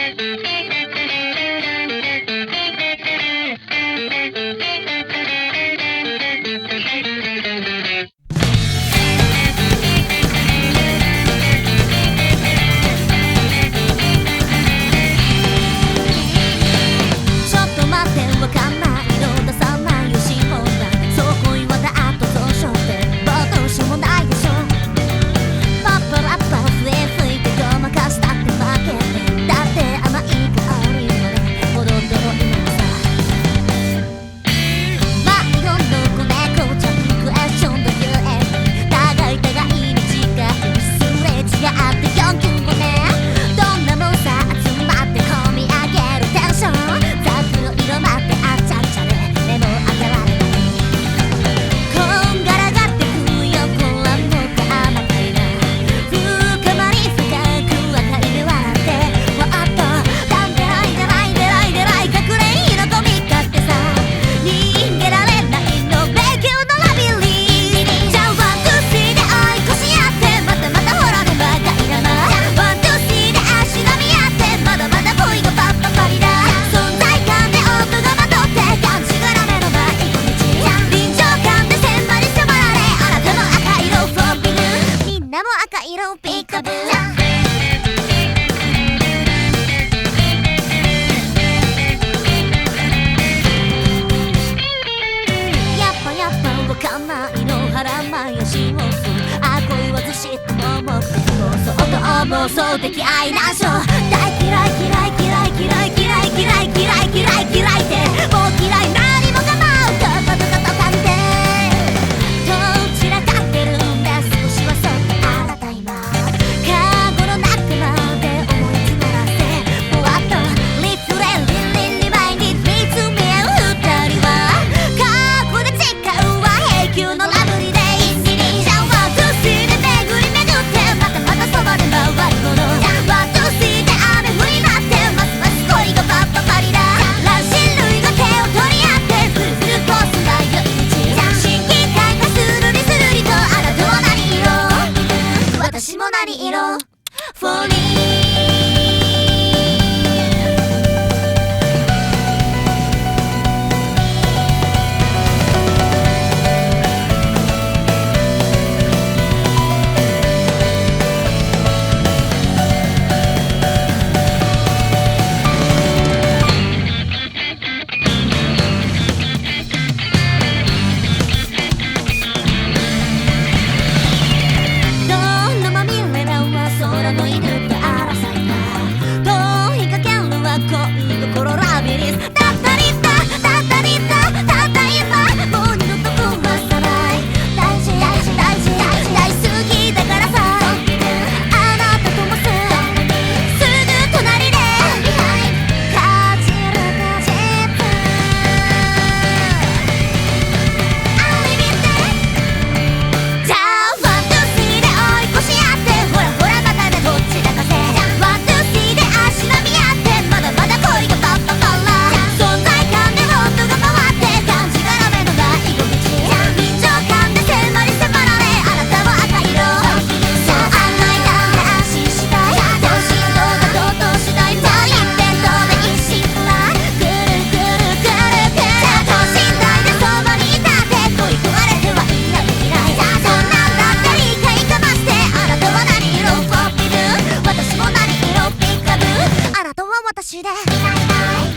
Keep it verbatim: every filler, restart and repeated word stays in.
妄想的愛難所大嫌い嫌い嫌い嫌い嫌い嫌い嫌い嫌い嫌い嫌いってもう嫌い何も構うどこどことかんでどちらかってるんだ少しはそってあなた今カゴの中まで思い詰まらせぼわっとリツレリンリンリマイに見つめ合う二人は過去で誓うは永久のラブリーで一気にシャワーとして巡り巡ってまたまたそばで回るものワッとして雨降り待ってますます恋がパッパパリだ乱心類が手を取り合ってフルフルコースな夜道新規感がスルリスルリとあなたは何色私も何色フォーリー私で